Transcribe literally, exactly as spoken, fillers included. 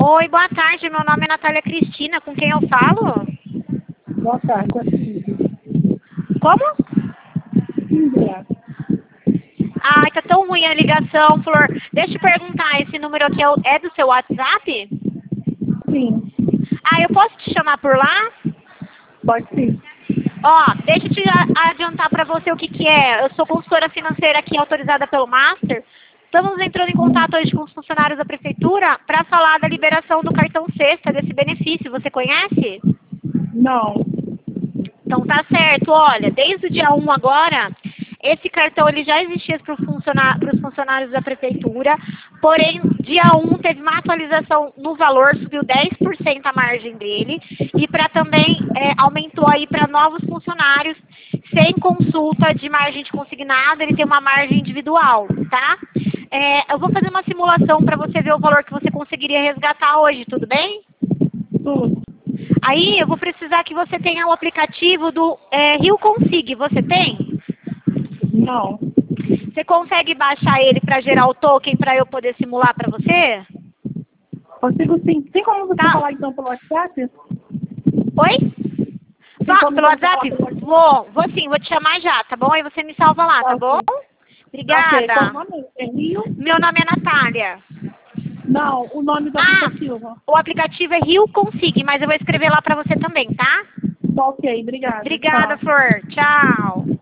Oi, boa tarde. Meu nome é Natália Cristina. Com quem eu falo? Boa tarde, é Cíntia. Como? Cíntia. Ai, tá tão ruim a ligação, Flor. Deixa eu perguntar, esse número aqui é, o- é do seu WhatsApp? Sim, Ah, eu posso te chamar por lá? pode sim. Ó, deixa eu te a- adiantar pra você o que que é. Eu sou consultora financeira aqui autorizada pelo Master. Estamos entrando em contato hoje com os funcionários da prefeitura para falar da liberação do cartão Sexta, desse benefício. Você conhece? Não. Então tá certo, olha, desde o dia um agora, esse cartão ele já existia para funcionar, os funcionários da prefeitura, porém, dia um teve uma atualização no valor, subiu dez por cento a margem dele, e para também é, aumentou aí para novos funcionários, sem consulta de margem de consignado, ele tem uma margem individual, tá? É, eu vou fazer uma simulação para você ver o valor que você conseguiria resgatar hoje, tudo bem? Tudo. Aí eu vou precisar que você tenha o aplicativo do é, Rio Consig. Você tem? Não. Você consegue baixar ele para gerar o token para eu poder simular para você? Consigo sim. Tem como você Tá. falar então pelo WhatsApp? Oi? Tem Só como pelo você falar WhatsApp? pelo WhatsApp? Vou, vou sim, vou te chamar já, tá bom? Aí você me salva lá, tá bom? Ok. Ok. Qual o Obrigada. nome? É Rio? Meu nome é Natália. Não, o nome do Ah, aplicativo. o aplicativo é Rio Consig, mas eu vou escrever lá para você também, tá? Ok, obrigada. Obrigada, Tchau. Flor. Tchau.